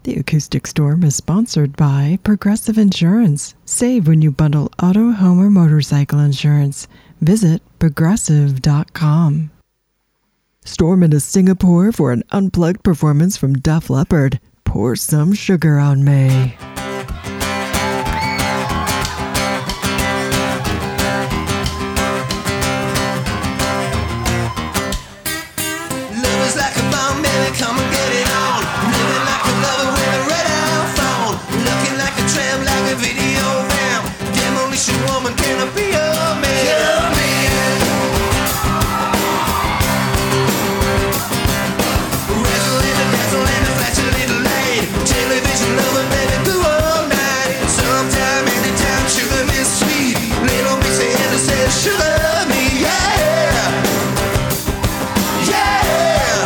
The Acoustic Storm is sponsored by Progressive Insurance. Save when you bundle auto, home, or motorcycle insurance. Visit progressive.com. Storm into Singapore for an unplugged performance from Def Leppard. Pour Some Sugar on Me. Come and get it on. Living like a lover with a red iPhone. Looking like a tramp, like a video vamp. Demolition woman, can I be your man? Your man. Wrestle in the dazzle and the flash a little light. Television lover, baby, do all night. Sometime, anytime, sugar me sweet. Little mix of head that says sugar me, yeah. Yeah.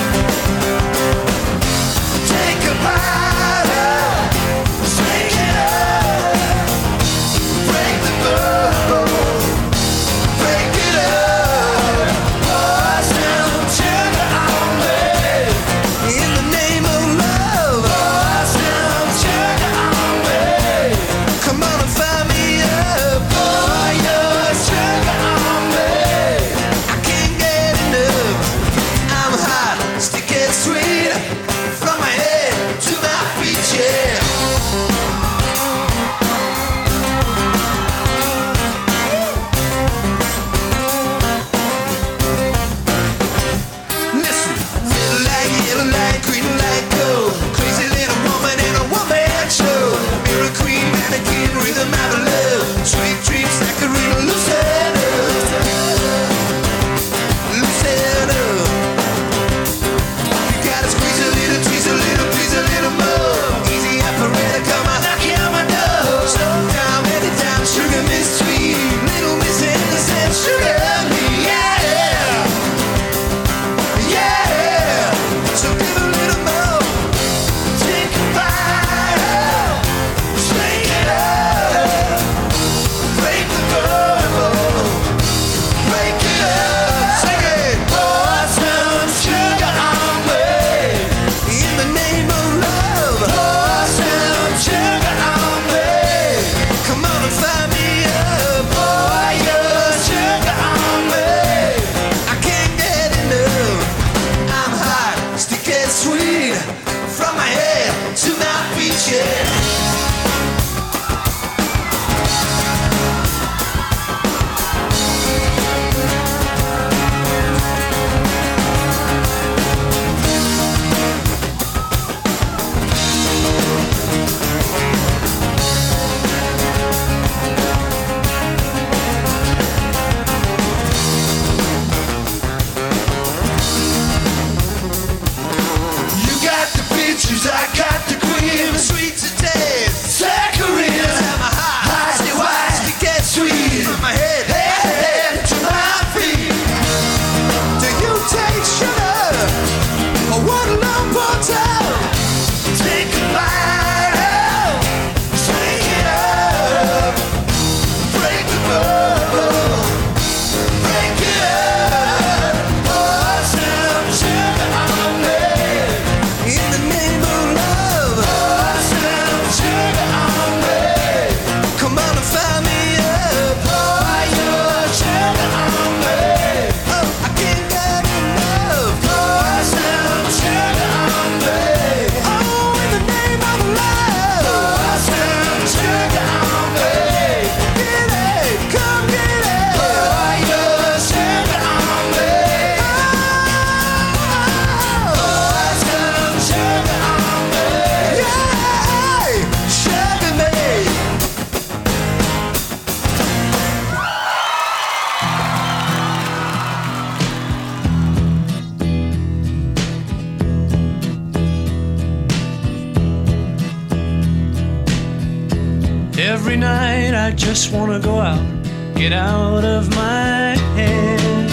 Every night I just wanna go out, get out of my head.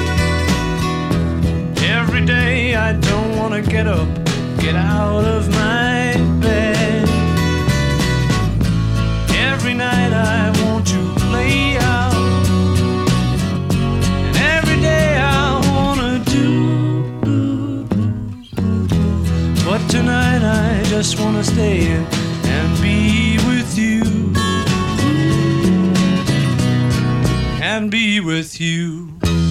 Every day I don't wanna get up, get out of my bed. Every night I want to lay out, and every day I wanna do. But tonight I just just wanna stay in and be with you. And be with you.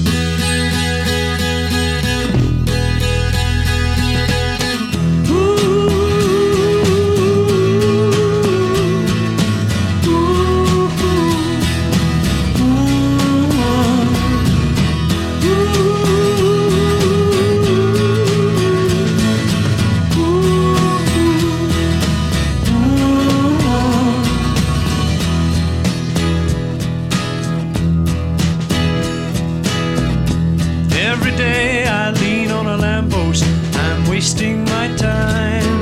Every day I lean on a lamppost, I'm wasting my time.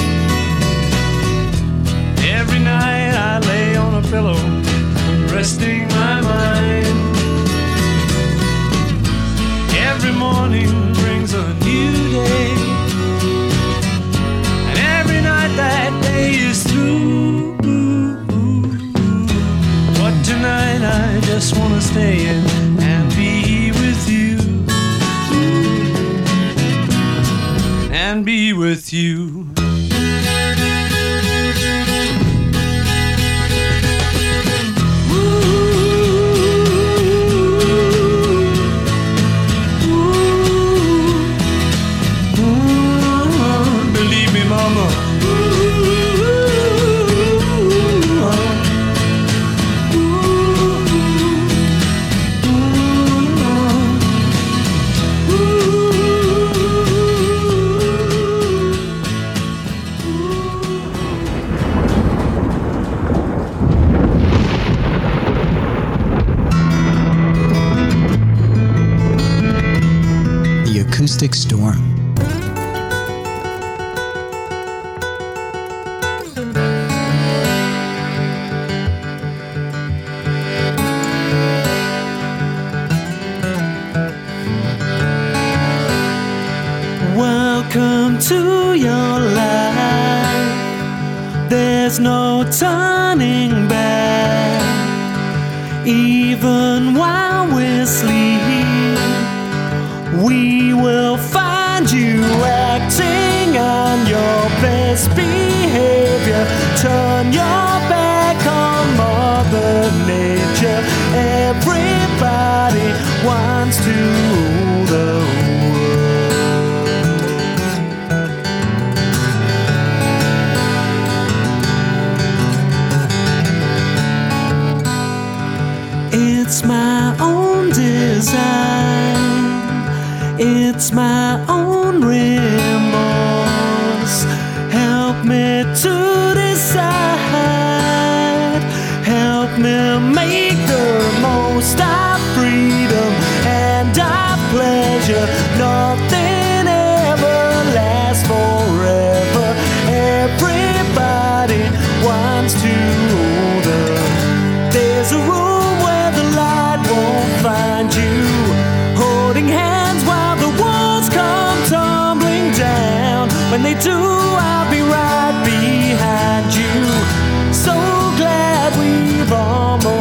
Every night I lay on a pillow, I'm resting my mind. Every morning brings a new day, and every night that day is through. But tonight I just wanna stay in and be with you. And be with you. Believe me, mama. Acoustic Storm. Welcome to your life. There's no turning back. Even while we're asleep, we will find you acting on your best behavior. Turn your back on Mother Nature. Everybody wants to rule the world. It's my own design. It's my own remorse. Help me to decide. Help me make the most of freedom and of pleasure. Nothing ever lasts forever. Everybody wants to hold up. There's a room where the light won't find you. Holding hands while the walls come tumbling down. When they do, I'll be right behind you. So glad we've almost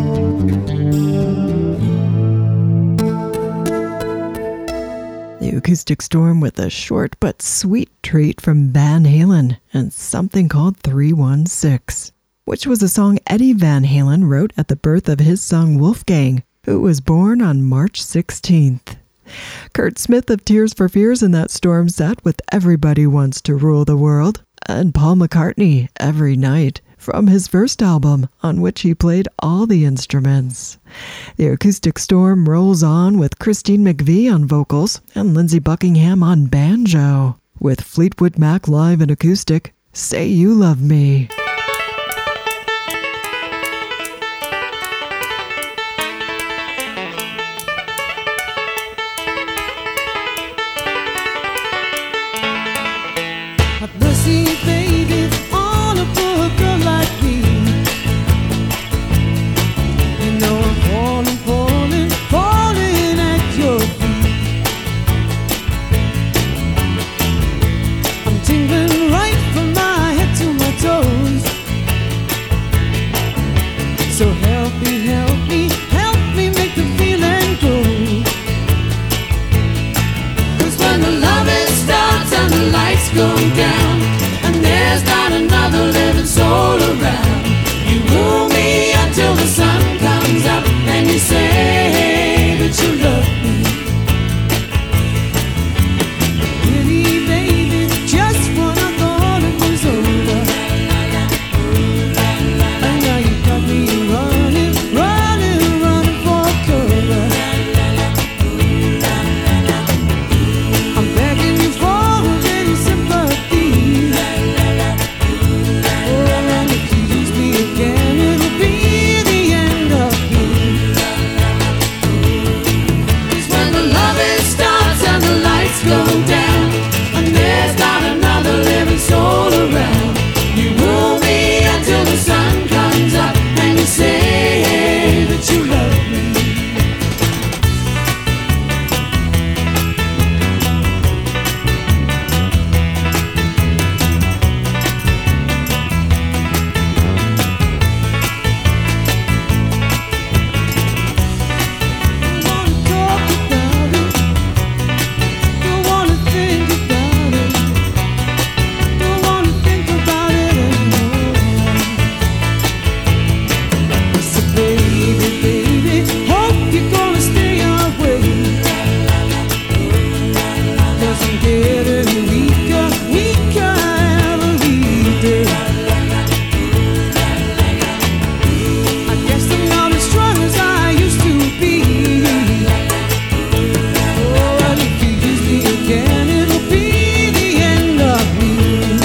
The Acoustic Storm with a short but sweet treat from Van Halen and something called 316, which was a song Eddie Van Halen wrote at the birth of his son Wolfgang, who was born on March 16th. Kurt Smith of Tears for Fears in that storm sat with Everybody Wants to Rule the World, and Paul McCartney, Every Night, from his first album, on which he played all the instruments. The Acoustic Storm rolls on with Christine McVie on vocals and Lindsey Buckingham on banjo, with Fleetwood Mac live and acoustic, Say You Love Me. Have mercy, baby, on a poor girl like me. You know I'm falling at your feet. I'm tingling right from my head to my toes. So help me make the feeling go. 'Cause when the loving starts and the lights go down, and there's not another living soul around, you woo me until the sun comes up, and you say that you love me. Really, baby, just when I thought it was over, and now you got me running for cover. I'm begging you for a little sympathy. Oh, and if you use me again, it'll be the end of me. 'Cause when the loving starts and the lights go down, and there's not another living soul around, you woo me until the sun comes up, and you say that you love me. Don't wanna talk about it, don't wanna think about it, don't wanna think about it anymore. So baby, hope you're gonna stay away, 'cause I'm getting weaker every day. I guess I'm not as strong as I used to be. Oh, and if you use me again, it'll be the end of me.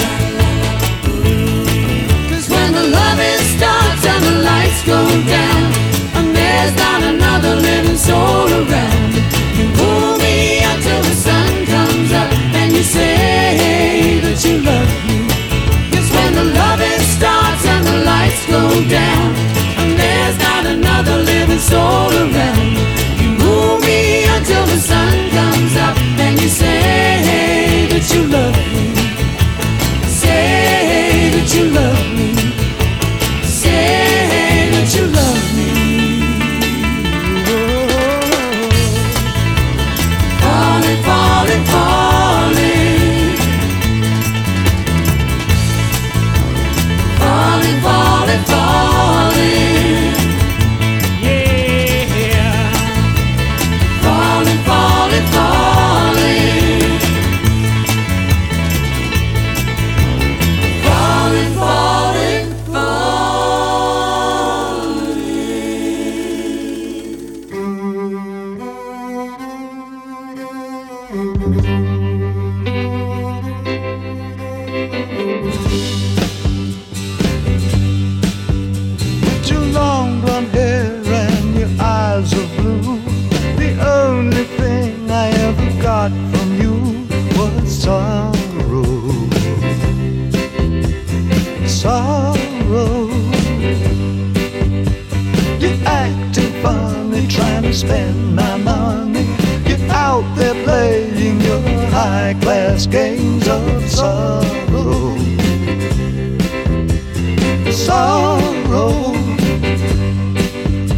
'Cause when the loving starts and the lights go down, and there's not another living soul around, you woo me until the sun comes up, and you say that you love me. Yes, when the loving starts and the lights go down, and there's not another living soul around, you woo me until the sun comes up, and you say that you love me. Say that you love me. Say that you love me. Oh, falling, falling, falling, falling, falling, falling, yeah, falling, falling, falling, falling, falling, With your long blonde hair and your eyes of blue, the only thing I ever got from you was sorrow. Sorrow. You're acting funny, trying to spend my money. You're out there playing your high-class games of sorrow. Sorrow.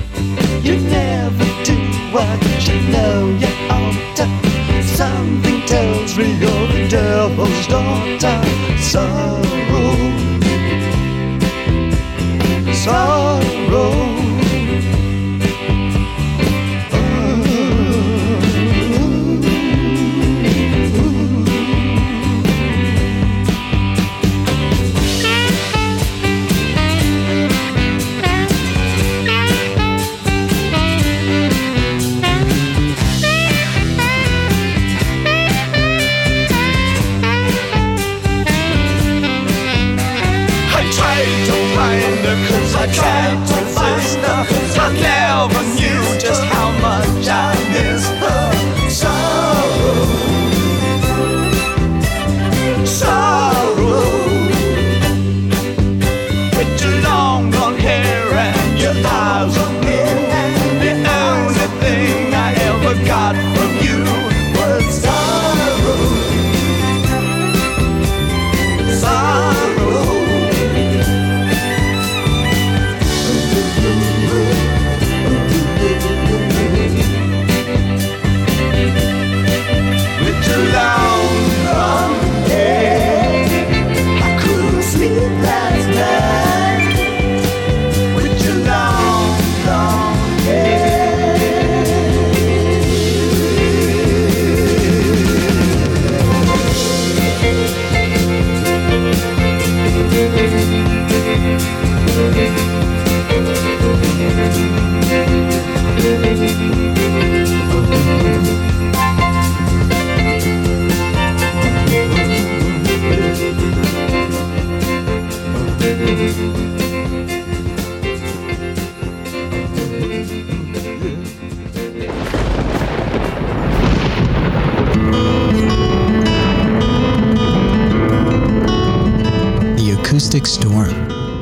Acoustic Storm.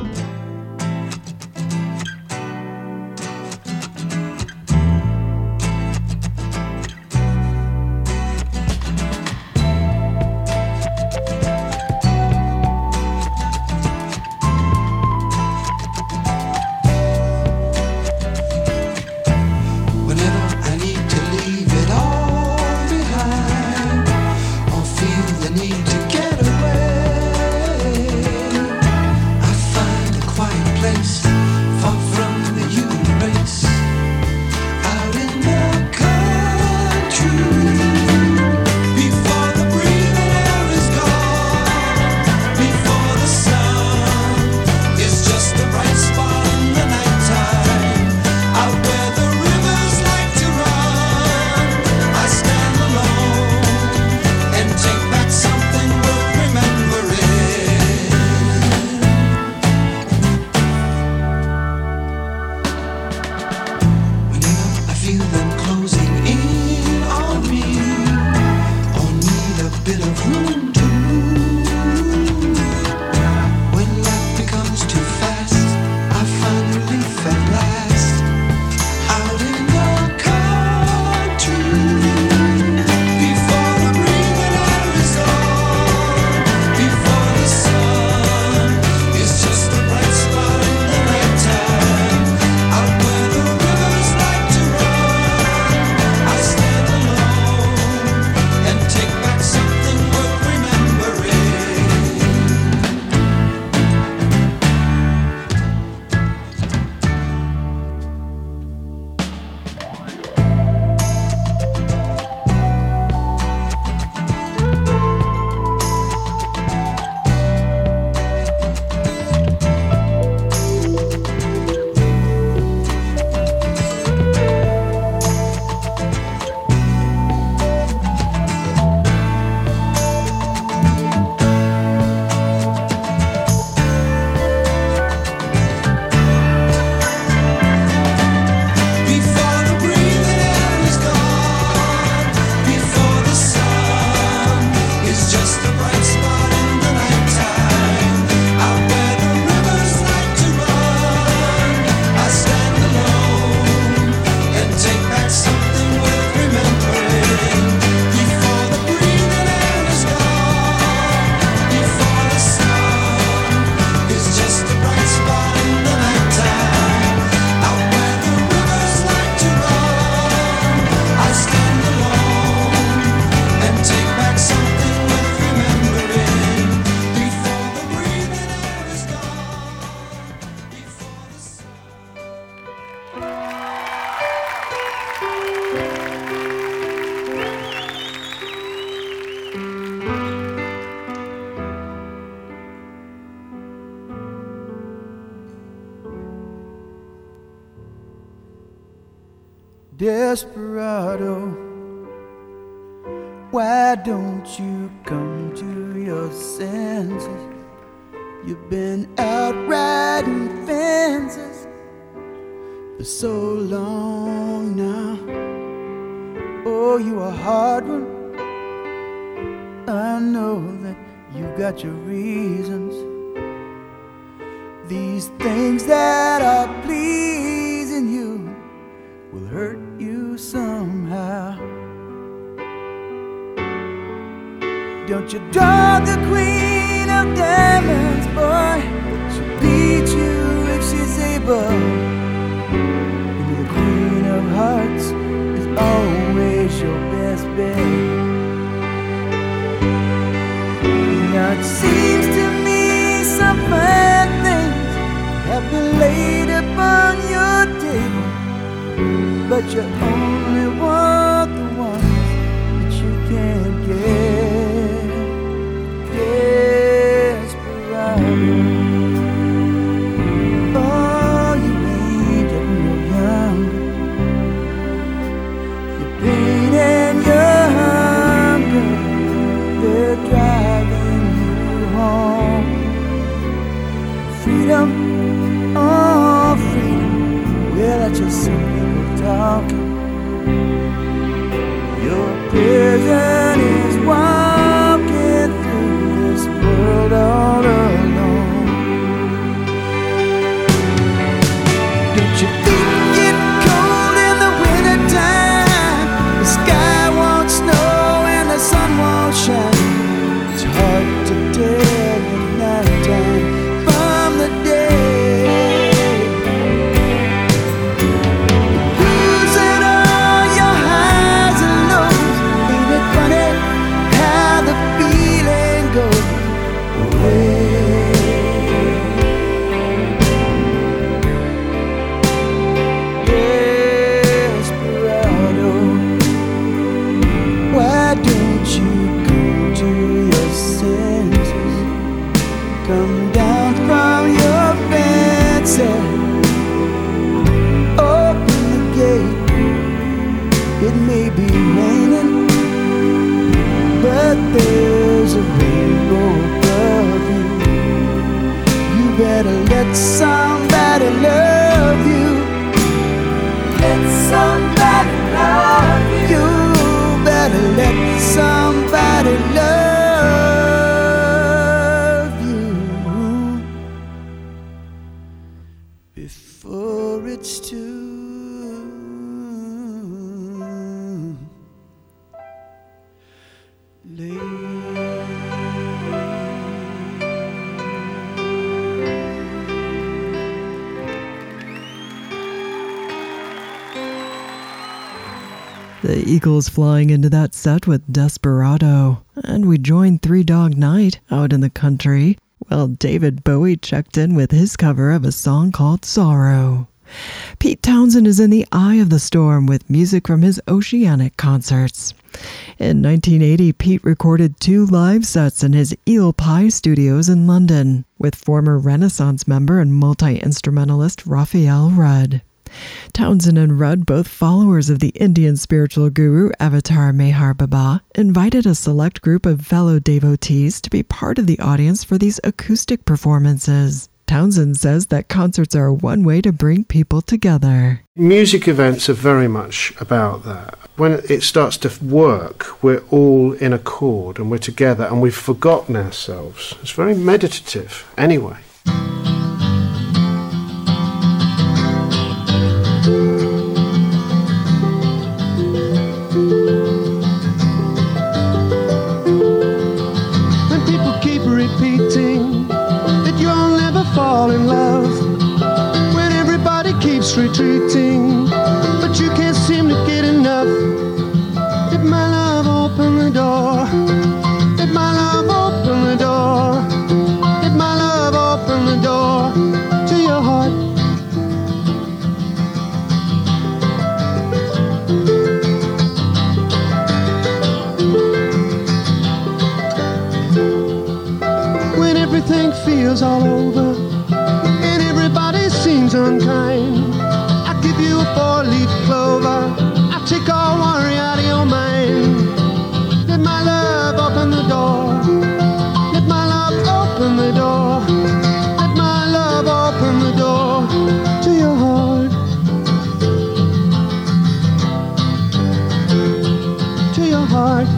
Desperado, why don't you come to your senses? You've been out riding fences for so long now. Oh, you a hard one. I know that you got your reasons. These things that are pleasing you will hurt you somehow. Don't you dog the queen of diamonds, boy. She'll beat you if she's able. And the queen of hearts is always your best bet. Now it seems to me some fine things have been laid upon your table, but you only want the ones that you can't get. Desperado, oh, you ain't getting no younger. Your pain and your hunger, they're driving you home. Freedom, oh freedom, well that's just some people talking. Your prison is walking through this world all alone. The Eagles flying into that set with Desperado. And we joined Three Dog Night out in the country, while David Bowie checked in with his cover of a song called Sorrow. Pete Townshend is in the eye of the storm with music from his Oceanic concerts. In 1980, Pete recorded 2 live sets in his Eel Pie studios in London with former Renaissance member and multi-instrumentalist Raphael Rudd. Townshend and Rudd, both followers of the Indian spiritual guru Avatar Meher Baba, invited a select group of fellow devotees to be part of the audience for these acoustic performances. Townshend says that concerts are one way to bring people together. Music events are very much about that. When it starts to work, we're all in accord and we're together and we've forgotten ourselves. It's very meditative anyway. When people keep repeating that you'll never fall in love, when everybody keeps retreating, but you can't seem to get enough. Let my love open the door. Let my love open the door. Let my love open the door to your heart. When everything feels all over and everybody seems unkind, I give you a 4-leaf clover. I take all worry out of your mind. Let my love open the door. Let my love open the door. Let my love open the door to your heart. To your heart.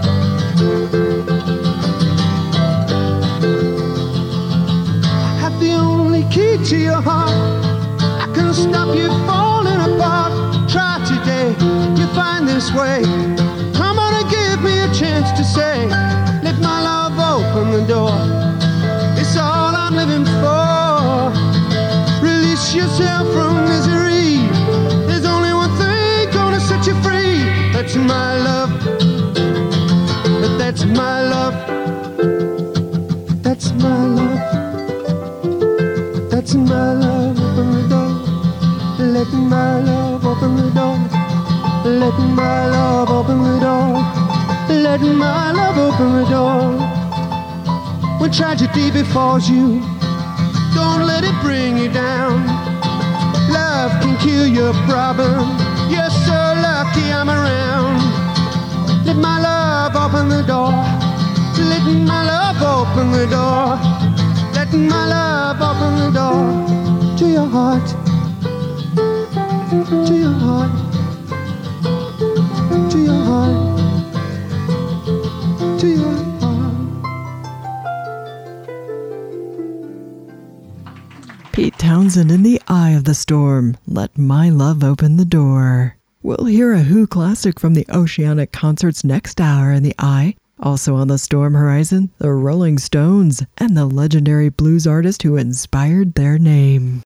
I have the only key to your heart. I can stop you falling apart. Try today, you find this way. Come on and give me a chance to say, let my love open the door. It's all I'm living for. Release yourself from misery. There's only one thing gonna set you free. That's my love. But that's my love. That's my love. That's my love. Open the door. Let my love open the door. Let my love open the door. Let my love open the door. When tragedy befalls you, don't let it bring you down. Love can cure your problem. You're so lucky I'm around. Let my love open the door. Let my love open the door. Let my love open the door to your heart. To your heart. To your heart. To your heart. Pete Townshend in the eye of the storm. Let my love open the door. We'll hear a Who classic from the Oceanic concerts next hour in the eye. Also on the storm horizon, the Rolling Stones and the legendary blues artist who inspired their name.